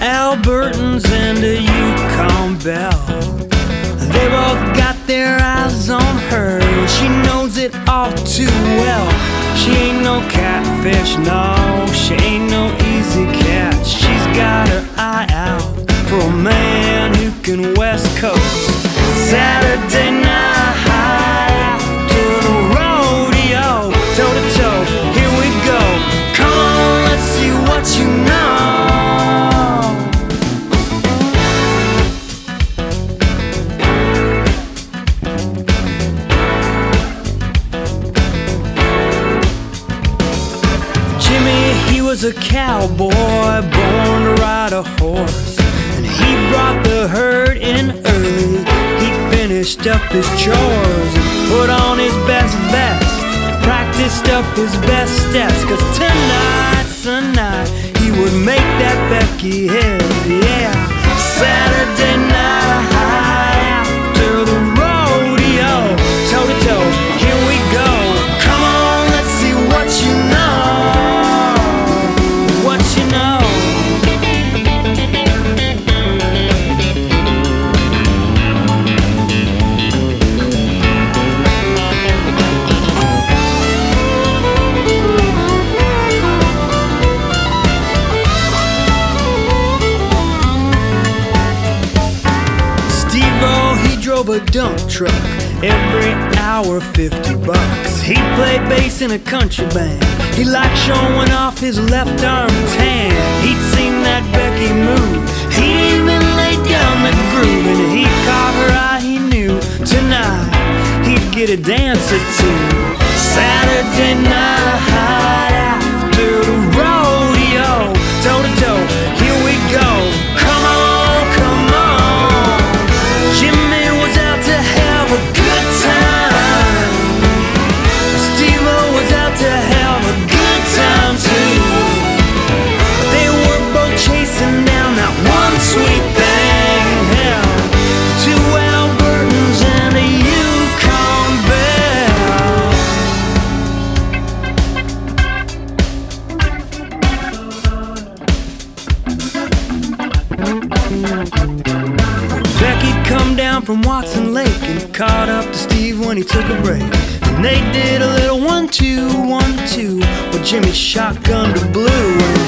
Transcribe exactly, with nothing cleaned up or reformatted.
Albertans and a Yukon Belle. They both got their eyes on her, and she knows it all too well. She ain't no catfish, no, she ain't no easy catch. She's got her eye out for a man who can West Coast. Saturday night after the rodeo, toe to toe, here we go. Come on, let's see what you know. Was a cowboy born to ride a horse, and he brought the herd in early. He finished up his chores and put on his best vest, practiced up his best steps, 'cause tonight's the night he would make that Becky his, yeah. Saturday night after the rodeo, toe to toe, here we go. Come on, let's see what you know. Drove a dump truck every hour, fifty bucks. He played bass in a country band. He liked showing off his left arm tan. He'd seen that Becky move. He even laid down the groove, and he caught her eye. He knew tonight he'd get a dance or two. Saturday night after the rodeo, toe to toe, here we go. Come on, come on. Jimmy to have a good time. Steve-O was out to have a good time too. But they were both chasing down that one sweet thing. Hell, two Albertans and a Yukon Belle. Becky come down from Watson Lake and caught up to Steve when he took a break. And they did a little one two, one two, with Jimmy shotgun to Blue. And